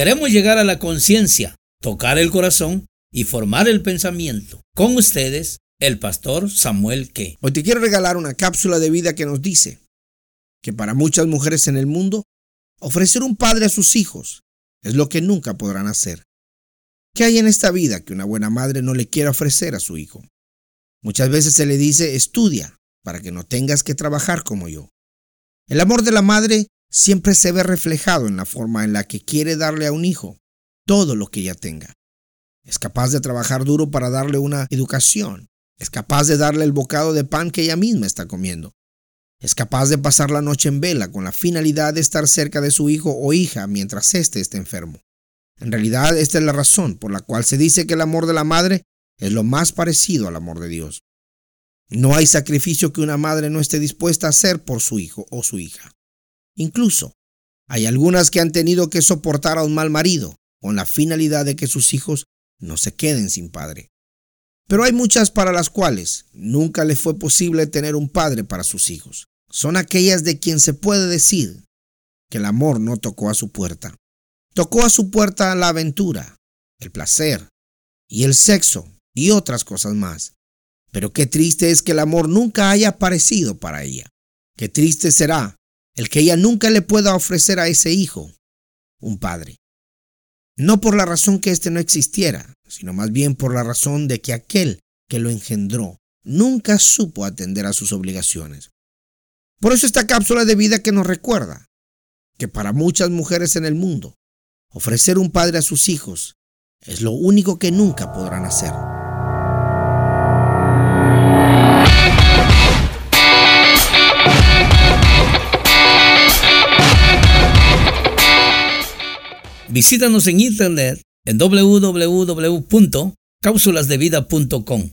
Queremos llegar a la conciencia, tocar el corazón y formar el pensamiento. Con ustedes, el pastor Samuel Ke. Hoy te quiero regalar una cápsula de vida que nos dice que para muchas mujeres en el mundo, ofrecer un padre a sus hijos es lo que nunca podrán hacer. ¿Qué hay en esta vida que una buena madre no le quiera ofrecer a su hijo? Muchas veces se le dice, estudia para que no tengas que trabajar como yo. El amor de la madre siempre se ve reflejado en la forma en la que quiere darle a un hijo todo lo que ella tenga. Es capaz de trabajar duro para darle una educación. Es capaz de darle el bocado de pan que ella misma está comiendo. Es capaz de pasar la noche en vela con la finalidad de estar cerca de su hijo o hija mientras éste esté enfermo. En realidad, esta es la razón por la cual se dice que el amor de la madre es lo más parecido al amor de Dios. No hay sacrificio que una madre no esté dispuesta a hacer por su hijo o su hija. Incluso, hay algunas que han tenido que soportar a un mal marido con la finalidad de que sus hijos no se queden sin padre. Pero hay muchas para las cuales nunca les fue posible tener un padre para sus hijos. Son aquellas de quien se puede decir que el amor no tocó a su puerta. Tocó a su puerta la aventura, el placer y el sexo y otras cosas más. Pero qué triste es que el amor nunca haya aparecido para ella. Qué triste será el que ella nunca le pueda ofrecer a ese hijo un padre. No por la razón que éste no existiera, sino más bien por la razón de que aquel que lo engendró nunca supo atender a sus obligaciones. Por eso esta cápsula de vida que nos recuerda que para muchas mujeres en el mundo, ofrecer un padre a sus hijos es lo único que nunca podrán hacer. Visítanos en internet en www.cápsulasdevida.com.